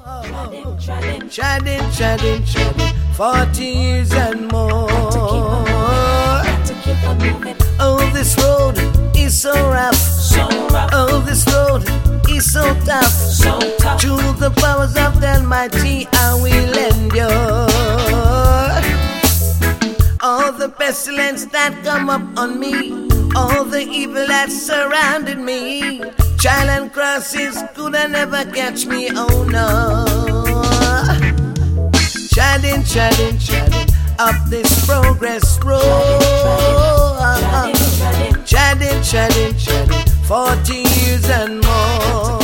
Treading, 40 years and more. Oh, this road is so rough. Oh, this road is so tough. Through the powers of the Almighty, I will endure all the pestilence that come up on me, all the evil that surrounded me. Trial and crosses could never catch me, oh no. Treading up this progress road. Treading, 40 years and more.